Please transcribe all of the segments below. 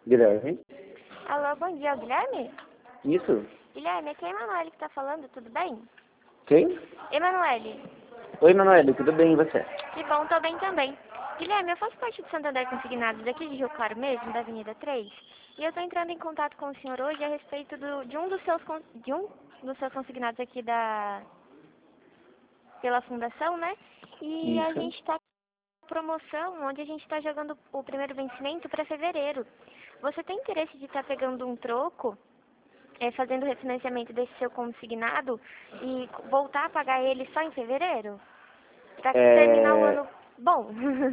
Guilherme? Alô, bom dia, Guilherme? Isso? Guilherme, aqui é a Emanuele que tá falando, tudo bem? Quem? Emanuele, Oi, Manoel, tudo bem e você? que bom, tô bem também. Guilherme, eu faço parte do Santander Consignados daqui de Rio Claro mesmo, da Avenida 3, e eu tô entrando em contato com o senhor hoje a respeito de um dos seus consignados aqui pela fundação, né? E a Isso. gente tá com promoção onde a gente tá jogando o primeiro vencimento para fevereiro. Você tem interesse de estar pegando um troco? Fazendo o refinanciamento desse seu consignado e voltar a pagar ele só em fevereiro? Pra terminar o É... ano bom.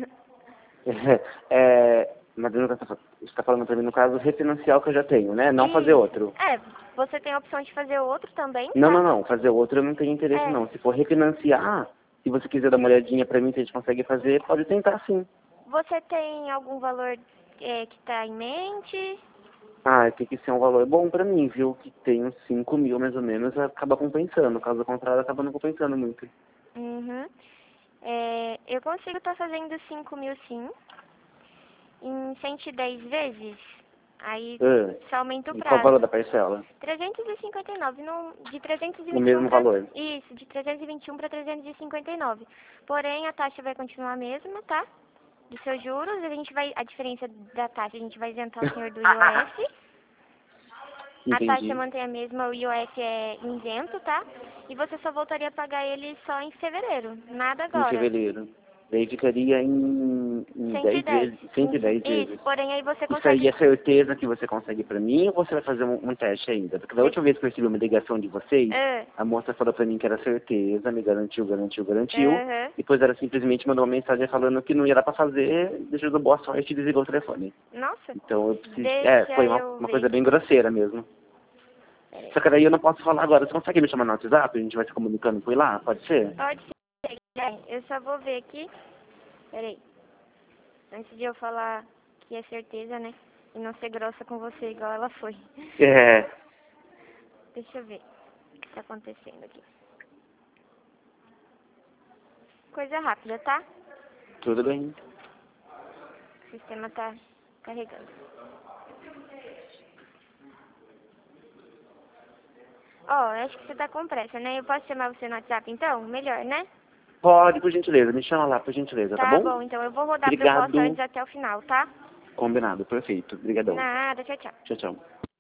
Mas você está falando para mim, no caso, refinanciar o que eu já tenho, né? Não fazer outro. Você tem a opção de fazer outro também, Não, tá? não, não. Fazer outro eu não tenho interesse, É, não. Se for refinanciar, se você quiser dar uma olhadinha para mim se a gente consegue fazer, pode tentar sim. você tem algum valor que tá em mente? Ah, tem que ser um valor bom para mim, viu? Que tem uns 5 mil mais ou menos, acaba compensando. Caso contrário, acaba não compensando muito. Uhum. Eu consigo estar fazendo 5 mil sim, em 110 vezes. Aí Ah, só aumenta o e qual o valor da prazo. parcela? 359, de O 321 mesmo para... valor. Isso, de 321 para 359. Porém, a taxa vai continuar a mesma, tá? Dos seus juros, a diferença da taxa, a gente vai isentar o senhor do IOF. A taxa Entendi. mantém a mesma, o IOF é isento, tá? E você só voltaria a pagar ele só em fevereiro, nada Em agora. fevereiro. Daí ficaria em 10 110. vezes, 110 Isso, vezes. porém aí você Isso aí consegue... é certeza que você consegue pra mim ou você vai fazer um teste ainda? Porque da última vez que eu recebi uma ligação de vocês, Ah, a moça falou pra mim que era certeza, me garantiu, garantiu, garantiu. aham. Depois ela simplesmente mandou uma mensagem falando que não ia dar pra fazer, desejou boa sorte e desligou o telefone. Nossa, Então eu preciso. deixa Foi eu uma ver coisa bem aqui. grosseira mesmo. Peraí. Só que daí eu não posso falar agora. Você consegue me chamar no WhatsApp? A gente vai se comunicando por lá? Pode ser? Pode ser, eu só vou ver aqui. Peraí. Antes de eu falar que é certeza, né? E não ser grossa com você igual ela foi. É. Deixa eu ver o que tá acontecendo aqui. Coisa rápida, tá? Tudo bem. O sistema tá carregando. Acho que você tá com pressa, né? Eu posso chamar você no WhatsApp então? Melhor, né? Pode, por gentileza. Me chama lá, por gentileza, tá Tá bom? bom, então eu vou rodar a proposta Obrigado. antes até o final, tá? Combinado. Perfeito. Obrigadão. Nada, tchau, tchau. Tchau, tchau.